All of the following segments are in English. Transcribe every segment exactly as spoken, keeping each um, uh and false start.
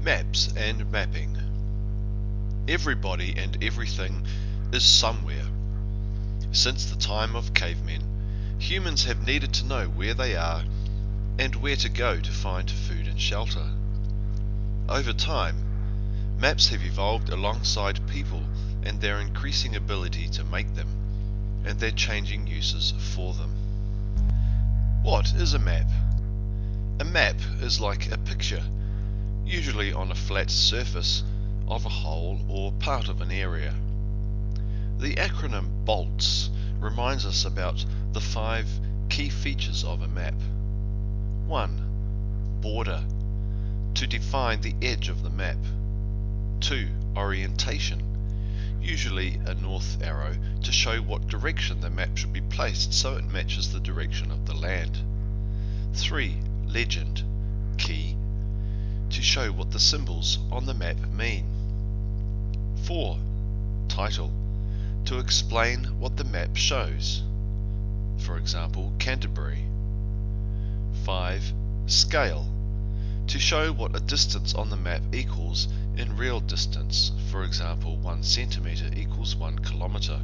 Maps and mapping. Everybody and everything is somewhere. Since the time of cavemen, humans have needed to know where they are and where to go to find food and shelter. Over time, maps have evolved alongside people and their increasing ability to make them, and their changing uses for them. What is a map? A map is like a picture, usually on a flat surface, of a whole or part of an area. The acronym BOLTS reminds us about the five key features of a map. one. Border, to define the edge of the map. two. Orientation, usually a north arrow to show what direction the map should be placed so it matches the direction of the land. three. Legend, key, to show what the symbols on the map mean. four. Title, to explain what the map shows. For example, Canterbury. five. Scale, to show what a distance on the map equals in real distance. For example, one centimetre equals one kilometre.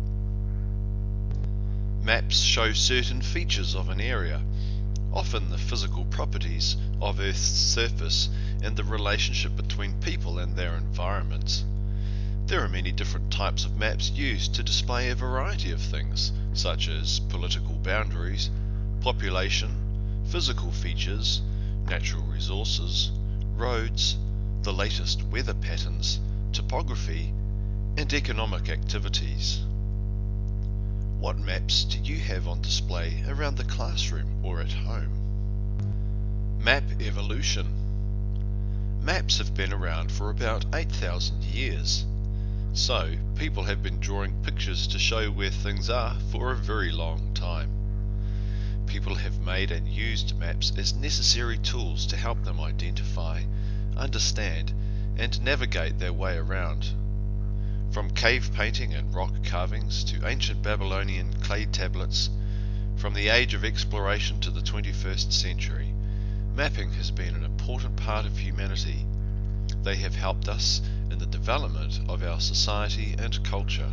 Maps show certain features of an area, often the physical properties of Earth's surface and the relationship between people and their environments. There are many different types of maps used to display a variety of things, such as political boundaries, population, physical features, natural resources, roads, the latest weather patterns, topography, and economic activities. What maps do you have on display around the classroom or at home? Map evolution. Maps have been around for about eight thousand years. So, people have been drawing pictures to show where things are for a very long time. People have made and used maps as necessary tools to help them identify, understand, and navigate their way around. From cave painting and rock carvings to ancient Babylonian clay tablets, from the age of exploration to the twenty-first century, mapping has been an important part of humanity. They have helped us in the development of our society and culture.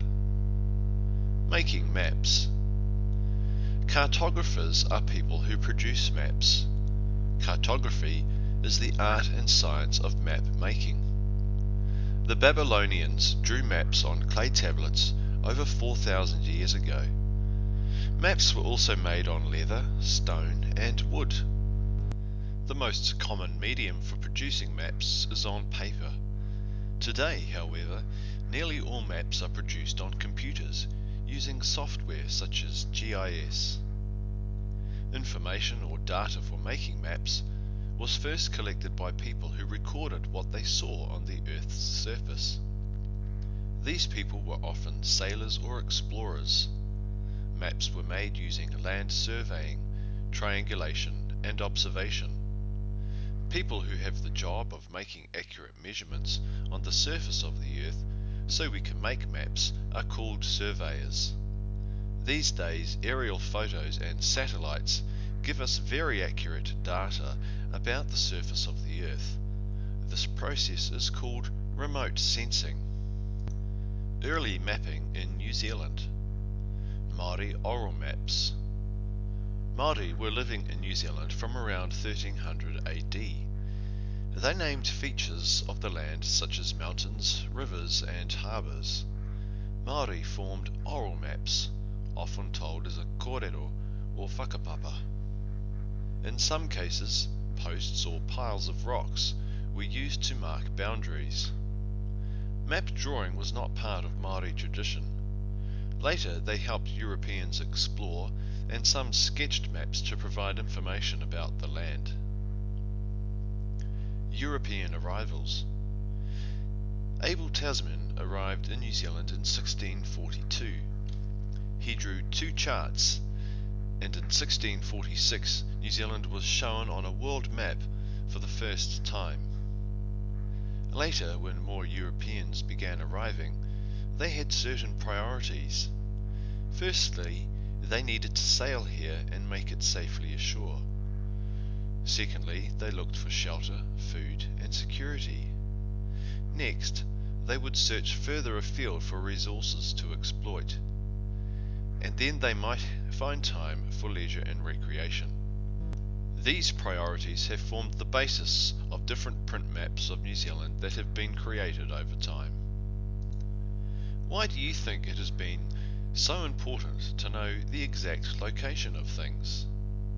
Making maps. Cartographers are people who produce maps. Cartography is the art and science of map making. The Babylonians drew maps on clay tablets over four thousand years ago. Maps were also made on leather, stone, and wood. The most common medium for producing maps is on paper. Today, however, nearly all maps are produced on computers using software such as G I S. Information or data for making maps was first collected by people who recorded what they saw on the Earth's surface. These people were often sailors or explorers. Maps were made using land surveying, triangulation, and observation. People who have the job of making accurate measurements on the surface of the Earth so we can make maps are called surveyors. These days, aerial photos and satellites give us very accurate data about the surface of the Earth. This process is called remote sensing. Early mapping in New Zealand. Māori oral maps. Māori were living in New Zealand from around thirteen hundred A D. They named features of the land such as mountains, rivers, and harbours. Māori formed oral maps, often told as a kōrero or whakapapa. In some cases, posts or piles of rocks were used to mark boundaries. Map drawing was not part of Māori tradition. Later they helped Europeans explore, and some sketched maps to provide information about the land. European arrivals. Abel Tasman arrived in New Zealand in sixteen forty-two. He drew two charts, and in sixteen forty-six New Zealand was shown on a world map for the first time. Later, when more Europeans began arriving, they had certain priorities. Firstly, they needed to sail here and make it safely ashore. Secondly, they looked for shelter, food, and security. Next, they would search further afield for resources to exploit. And then they might find time for leisure and recreation. These priorities have formed the basis of different print maps of New Zealand that have been created over time. Why do you think it has been so important to know the exact location of things?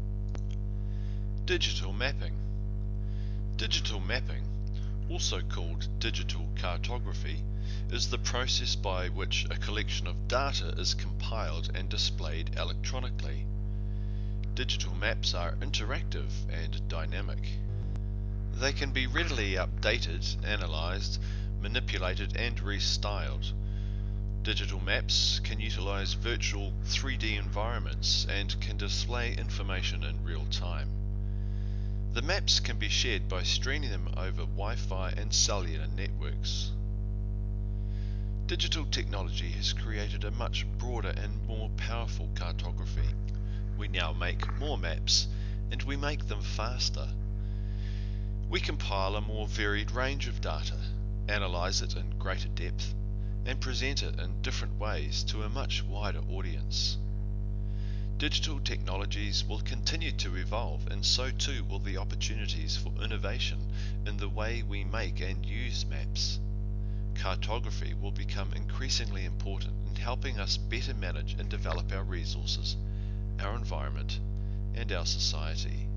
Digital mapping. Digital mapping, also called digital cartography, is the process by which a collection of data is compiled and displayed electronically. Digital maps are interactive and dynamic. They can be readily updated, analyzed, manipulated and restyled. Digital maps can utilize virtual three D environments and can display information in real time. The maps can be shared by streaming them over Wi-Fi and cellular networks. Digital technology has created a much broader and more powerful cartography. We now make more maps, and we make them faster. We compile a more varied range of data, analyze it in greater depth, and present it in different ways to a much wider audience. Digital technologies will continue to evolve, and so too will the opportunities for innovation in the way we make and use maps. Cartography will become increasingly important in helping us better manage and develop our resources, our environment, and our society.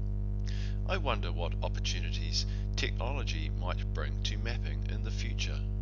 I wonder what opportunities technology might bring to mapping in the future.